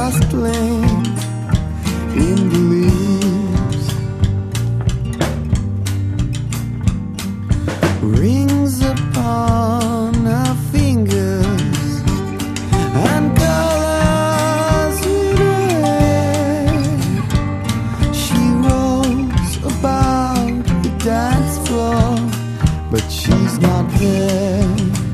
rustling in the leaves, rings upon her fingers and colors in her hair. She rolls about the dance floor, but she's not there.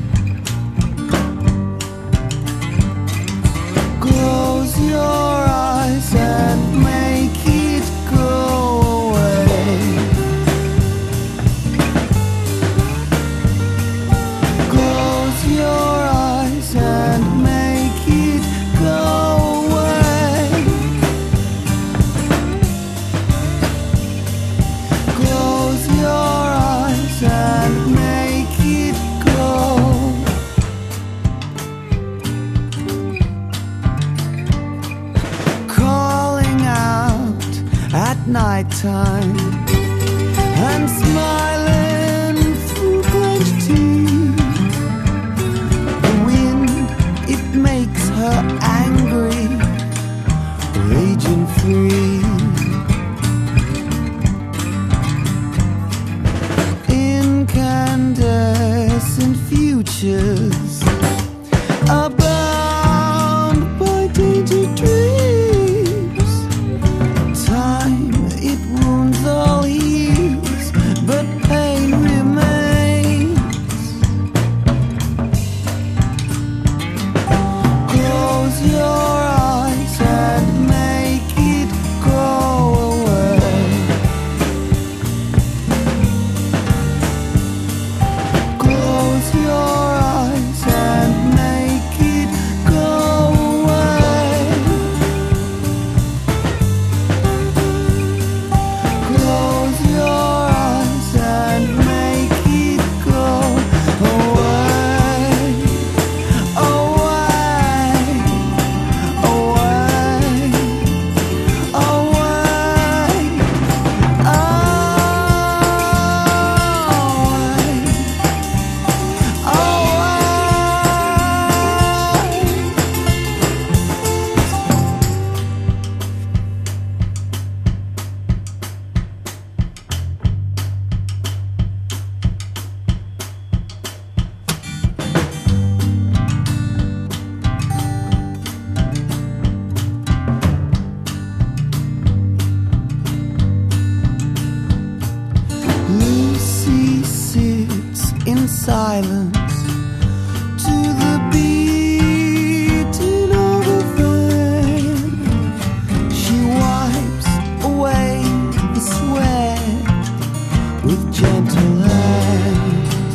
Close your eyes and make it go away. Close your eyes and make it go away. Close your eyes and make it go. Calling out at nighttime and smiling through clenched teeth. The wind, it makes her angry, raging free. Incandescent futures are bound by tainted dreams. Time, it wounds all heals, but pain remains. Close your eyes and make it go away. Close your eyes and make it go away. Close your eyes and make it go away. Away, away, away, Lucy sits in silence to the beating of a fan. She wipes away the sweat with gentle hands.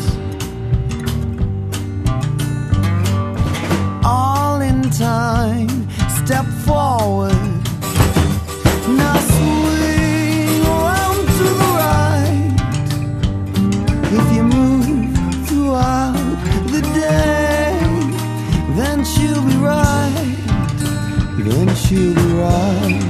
All in time, step forward. Now swing around to the right. If you move throughout the day, then she'll be right. Then she'll be right.